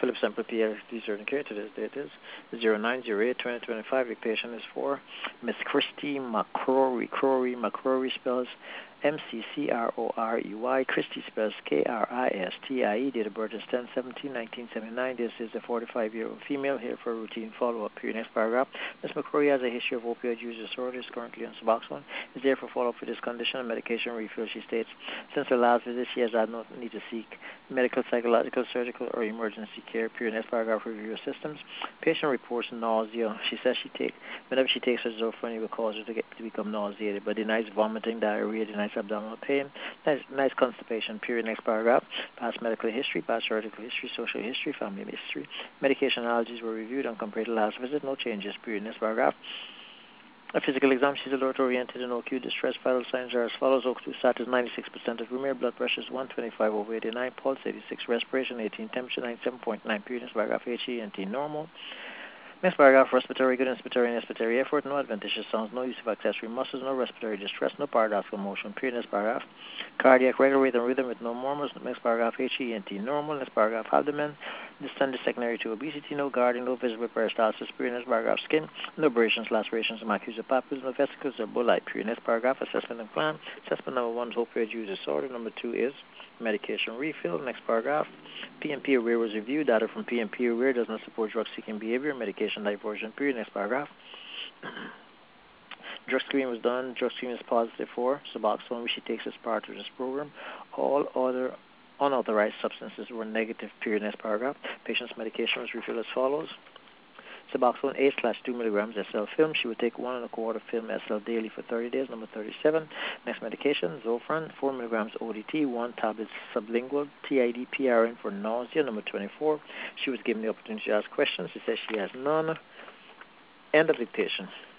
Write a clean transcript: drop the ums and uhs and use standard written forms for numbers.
Philip Semple, PhD Surgeon Care. Today's date is 09/08/2025. The patient is for Miss Christy McCrory spells McCrory. Christy spells Kristie. Date of birth is 10/17/1979. This is a 45-year-old female here for routine follow-up. Period. Next paragraph. Ms. McCrory has a history of opioid use disorder. Is currently on Suboxone. Is there for follow-up for this condition and medication refill. She states, since her last visit, she has had no need to seek medical, psychological, surgical, or emergency care. Period. Next paragraph. Review of systems. Patient reports nausea. She says whenever she takes her Zofran, it will cause her to become nauseated, but denies vomiting, diarrhea, denies abdominal pain, nice constipation. Period. Next paragraph. Past medical history, past surgical history, social history, family history. Medication allergies were reviewed and compared to last visit. No changes. Period. Next paragraph. A physical exam. She's alert-oriented and OQ distress. Vital signs are as follows. OX2 stat is 96% of room. Blood pressure is 125/89. Pulse 86. Respiration 18. Temperature 97.9. Period. Next paragraph. HENT normal. Next paragraph. Respiratory good, inspiratory effort. No adventitious sounds. No use of accessory muscles. No respiratory distress. No paradoxical motion. Period. Next paragraph. Cardiac regular rate and rhythm with no murmurs. Next paragraph. HENT normal. Next paragraph. Abdomen. Distended secondary to obesity. No guarding. No visible peristalsis. Period. Next paragraph. Skin. No abrasions, lacerations, macular papules. No vesicles or bullite. Period. Next paragraph. Assessment and plan. Assessment number 1 is opioid use disorder. Number 2 is medication refill. Next paragraph. PMP aware was reviewed. Data from PMP aware does not support drug-seeking behavior. Medication diversion. Period. Next paragraph. Drug screen was done. Drug screen is positive for Suboxone, which she takes as part of this program. All other unauthorized substances were negative. Period. Next paragraph. Patient's medication was refilled as follows. Suboxone 8/2 milligrams SL film. She would take 1 1/4 film SL daily for 30 days. Number 37. Next medication, Zofran, 4 milligrams ODT, 1 tablet sublingual, TID PRN for nausea. Number 24. She was given the opportunity to ask questions. She says she has none. End of dictation.